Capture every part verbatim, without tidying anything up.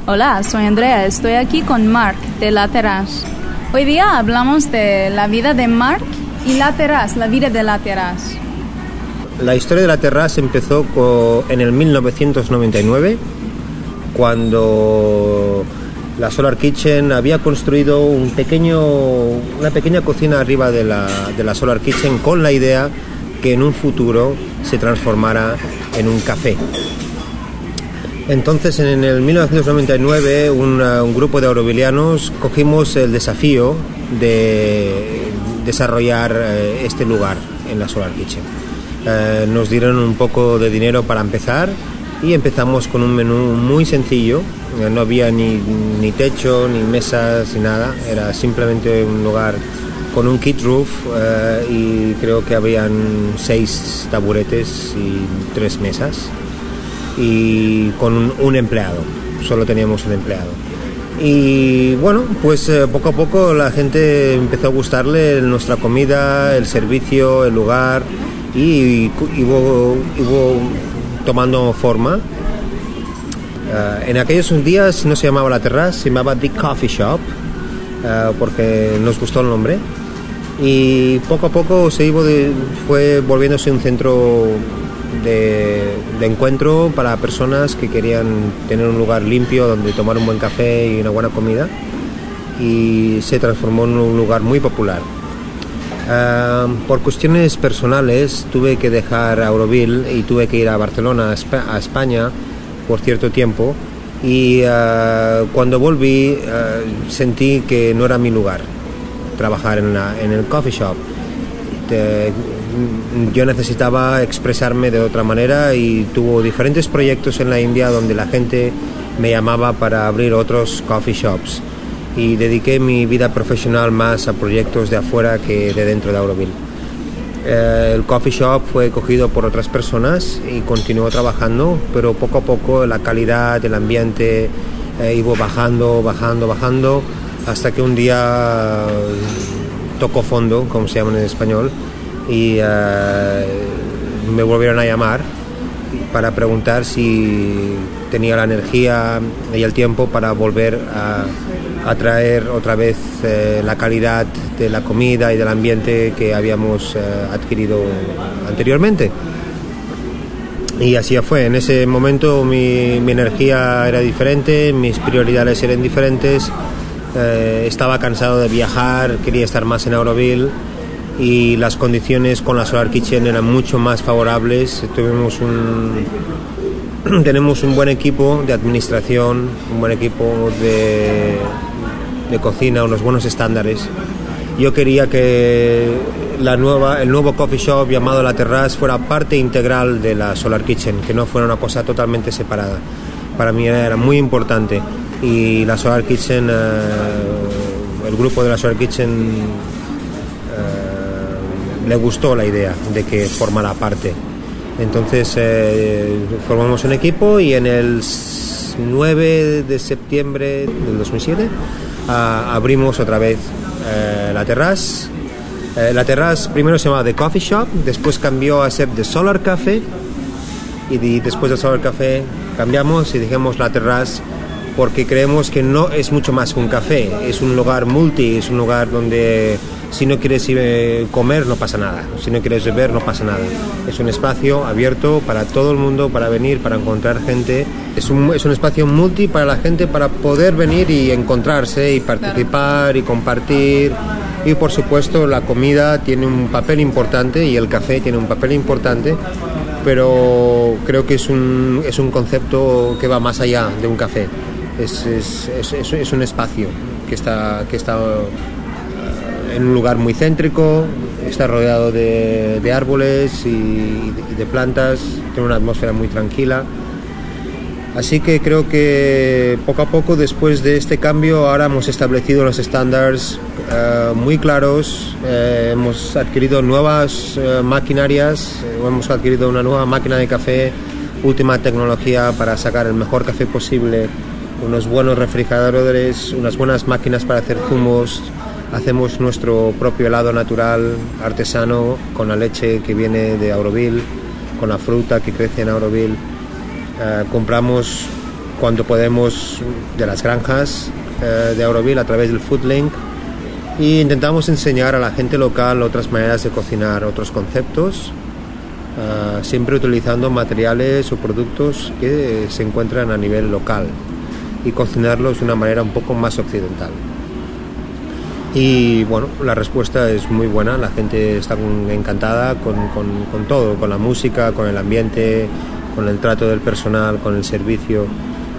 Hola, soy Andrea, estoy aquí con Marc de La Terrasse. Hoy día hablamos de la vida de Marc y La Terrasse, la vida de La Terrasse. La historia de La Terrasse empezó en el mil novecientos noventa y nueve, cuando la Solar Kitchen había construido un pequeño, una pequeña cocina arriba de la, de la Solar Kitchen, con la idea que en un futuro se transformara en un café. Entonces, en el mil novecientos noventa y nueve, un, un grupo de aurovilianos cogimos el desafío de desarrollar eh, este lugar en la Solar Kitchen. Eh, nos dieron un poco de dinero para empezar y empezamos con un menú muy sencillo. Eh, no había ni, ni techo, ni mesas, ni nada. Era simplemente un lugar con un kit roof eh, y creo que habían seis taburetes y tres mesas. Y con un, un empleado, solo teníamos un empleado. Y bueno, pues eh, poco a poco la gente empezó a gustarle nuestra comida, el servicio, el lugar, y iba tomando forma. Uh, en aquellos días no se llamaba La Terrasse, se llamaba The Coffee Shop, uh, porque nos gustó el nombre. Y poco a poco se iba de, fue volviéndose un centro De, de encuentro para personas que querían tener un lugar limpio donde tomar un buen café y una buena comida, y se transformó en un lugar muy popular. Uh, por cuestiones personales tuve que dejar Auroville y tuve que ir a Barcelona, a España, por cierto tiempo, y uh, cuando volví uh, sentí que no era mi lugar trabajar en, la, en el coffee shop. Te, yo necesitaba expresarme de otra manera, y tuve diferentes proyectos en la India donde la gente me llamaba para abrir otros coffee shops, y dediqué mi vida profesional más a proyectos de afuera que de dentro de Auroville. Eh, el coffee shop fue cogido por otras personas y continuó trabajando, pero poco a poco la calidad, el ambiente eh, iba bajando, bajando, bajando, hasta que un día tocó fondo, como se llama en español, y uh, me volvieron a llamar para preguntar si tenía la energía y el tiempo para volver a, a traer otra vez eh, la calidad de la comida y del ambiente que habíamos eh, adquirido anteriormente. Y así fue. En ese momento mi, mi energía era diferente, mis prioridades eran diferentes, eh, estaba cansado de viajar, quería estar más en Auroville, y las condiciones con la Solar Kitchen eran mucho más favorables. Tuvimos un, tenemos un buen equipo de administración, un buen equipo de, de cocina, unos buenos estándares. Yo quería que la nueva, el nuevo coffee shop llamado La Terrasse fuera parte integral de la Solar Kitchen, que no fuera una cosa totalmente separada. Para mí era muy importante, y la Solar Kitchen, eh, el grupo de la Solar Kitchen le gustó la idea de que formara parte. Entonces eh, formamos un equipo, y en el nueve de septiembre del dos mil siete uh, abrimos otra vez uh, La Terrasse. Uh, La Terrasse primero se llamaba The Coffee Shop, después cambió a ser The Solar Café, y de, después del Solar Café cambiamos y dijimos La Terrasse, porque creemos que no es mucho más que un café, es un lugar multi, es un lugar donde si no quieres ir a comer no pasa nada, si no quieres beber no pasa nada. Es un espacio abierto para todo el mundo, para venir, para encontrar gente. Es un, es un espacio multi para la gente, para poder venir y encontrarse y participar y compartir. Y por supuesto la comida tiene un papel importante y el café tiene un papel importante, pero creo que es un, es un concepto que va más allá de un café. Es, es, es, es, es un espacio que está, que está en un lugar muy céntrico, está rodeado de, de árboles y, y de plantas, tiene una atmósfera muy tranquila. Así que creo que poco a poco, después de este cambio, ahora hemos establecido los estándares uh, muy claros, uh, hemos adquirido nuevas uh, maquinarias, uh, hemos adquirido una nueva máquina de café, última tecnología para sacar el mejor café posible, unos buenos refrigeradores, unas buenas máquinas para hacer zumos. Hacemos nuestro propio helado natural, artesano, con la leche que viene de Auroville, con la fruta que crece en Auroville. Uh, compramos cuando podemos de las granjas eh, de Auroville a través del Foodlink, y intentamos enseñar a la gente local otras maneras de cocinar, otros conceptos, uh, siempre utilizando materiales o productos que se encuentran a nivel local y cocinarlos de una manera un poco más occidental. Y bueno, la respuesta es muy buena, la gente está encantada con, con, con todo, con la música, con el ambiente, con el trato del personal, con el servicio,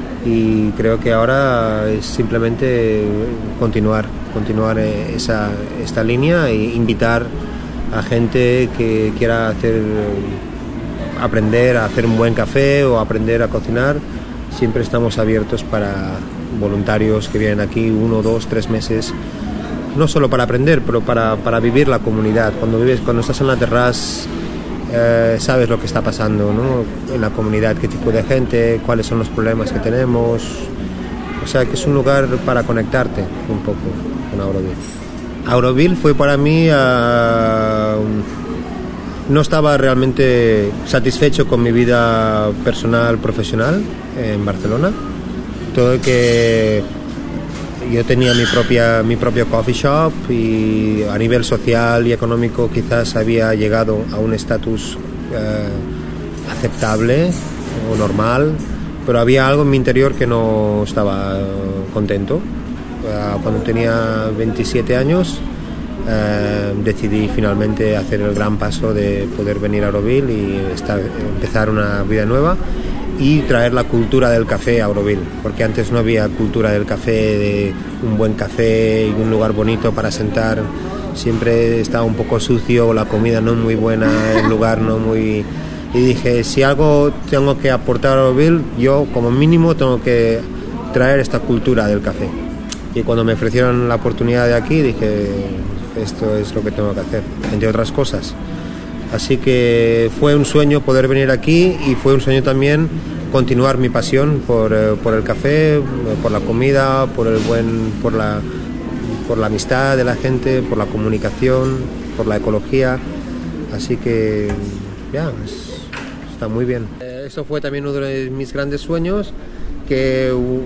y creo que ahora es simplemente continuar, continuar esa, esta línea e invitar a gente que quiera hacer, aprender a hacer un buen café o aprender a cocinar. Siempre estamos abiertos para voluntarios que vienen aquí uno, dos, tres meses, no solo para aprender, pero para, para vivir la comunidad. Cuando vives, cuando estás en la terraza, eh, sabes lo que está pasando, ¿no? En la comunidad, qué tipo de gente, cuáles son los problemas que tenemos. O sea que es un lugar para conectarte un poco con Auroville. Auroville fue para mí, uh, no estaba realmente satisfecho con mi vida personal, profesional en Barcelona. Todo que yo tenía mi propia mi propio coffee shop y a nivel social y económico quizás había llegado a un estatus eh, aceptable o normal, pero había algo en mi interior que no estaba contento. Uh, cuando tenía veintisiete años eh, decidí finalmente hacer el gran paso de poder venir a Auroville y estar, empezar una vida nueva y traer la cultura del café a Auroville, porque antes no había cultura del café, de un buen café y un lugar bonito para sentar. Siempre estaba un poco sucio, la comida no muy buena, el lugar no muy... Y dije, si algo tengo que aportar a Auroville, yo como mínimo tengo que traer esta cultura del café. Y cuando me ofrecieron la oportunidad de aquí, dije, esto es lo que tengo que hacer, entre otras cosas. Así que fue un sueño poder venir aquí y fue un sueño también continuar mi pasión por, eh, por el café, por la comida, por el buen, por la, por la amistad de la gente, por la comunicación, por la ecología. Así que ya, es, está muy bien. Eh, esto fue también uno de mis grandes sueños, que uh,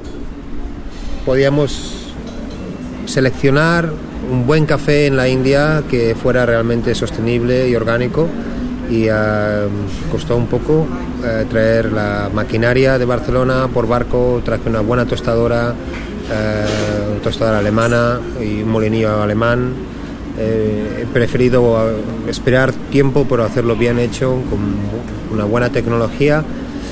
podíamos seleccionar un buen café en la India que fuera realmente sostenible y orgánico, y uh, costó un poco uh, traer la maquinaria de Barcelona por barco. Traje una buena tostadora, uh, una tostadora alemana y un molinillo alemán. Eh, he preferido esperar tiempo pero hacerlo bien hecho, con una buena tecnología,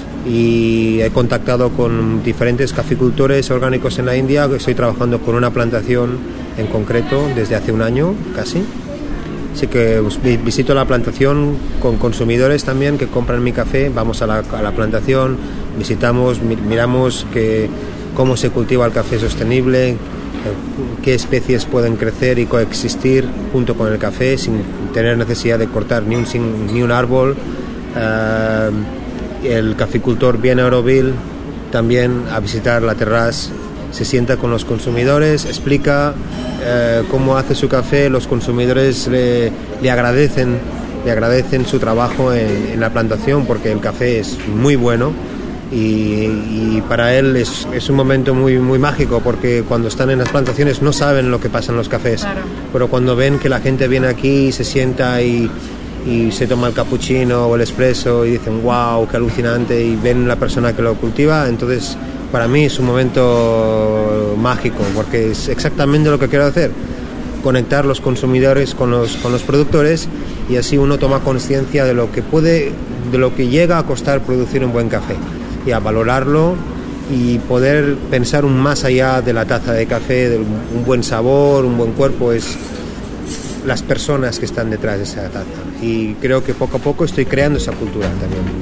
y he contactado con diferentes caficultores orgánicos en la India. Estoy trabajando con una plantación en concreto desde hace un año casi, así que visito la plantación con consumidores también que compran mi café. Vamos a la, a la plantación, visitamos, miramos que, cómo se cultiva el café sostenible, qué especies pueden crecer y coexistir junto con el café sin tener necesidad de cortar ni un, ni un árbol. Uh, el caficultor viene a Auroville también a visitar la terraza, se sienta con los consumidores, explica eh, cómo hace su café. Los consumidores le, le agradecen le agradecen su trabajo en, en la plantación, porque el café es muy bueno. Y, y para él es, es un momento muy, muy mágico, porque cuando están en las plantaciones no saben lo que pasa en los cafés, claro. Pero cuando ven que la gente viene aquí y se sienta y, y se toma el cappuccino o el espresso y dicen wow, qué alucinante, y ven la persona que lo cultiva, entonces para mí es un momento mágico, porque es exactamente lo que quiero hacer: conectar los consumidores con los, con los productores, y así uno toma conciencia de lo que puede, de lo que llega a costar producir un buen café, y a valorarlo y poder pensar un más allá de la taza de café, de un buen sabor, un buen cuerpo. Es las personas que están detrás de esa taza, y creo que poco a poco estoy creando esa cultura también.